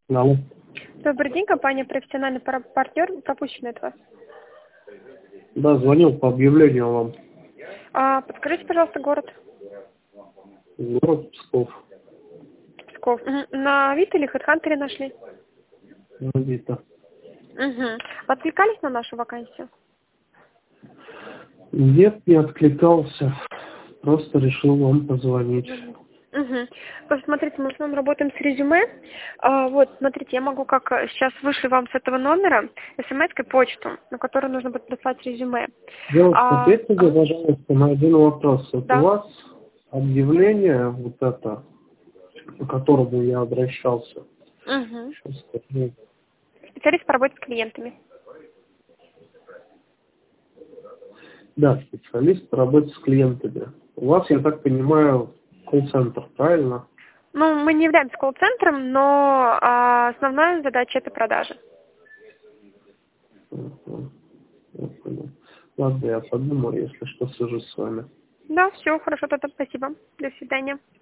Алло. Добрый день, компания «Профессиональный партнер». Пропущенный от вас. Да, звонил по объявлению вам. Подскажите, пожалуйста, город. Город Псков. Псков. На Авито или HeadHunter нашли? На Авито. Вы откликались на нашу вакансию? Нет, не откликался. Просто решил вам позвонить. Просто смотрите, мы в основном работаем с резюме. Вот, смотрите, я могу как сейчас вышлю вам с этого номера смс-кой почту, на которую нужно будет прислать резюме. Девушка, ответьте мне, пожалуйста, на один вопрос. Вот Да. у вас объявление, вот это, по которому я обращался. Сейчас скажу. Специалист по работе с клиентами. Да, специалист по работе с клиентами. У вас, я так понимаю, колл-центр, правильно? Ну, мы не являемся колл-центром, но основная задача – это продажи. Я понял. Ладно, я подумаю, если что, свяжусь с вами. Да, все, хорошо, тогда спасибо. До свидания.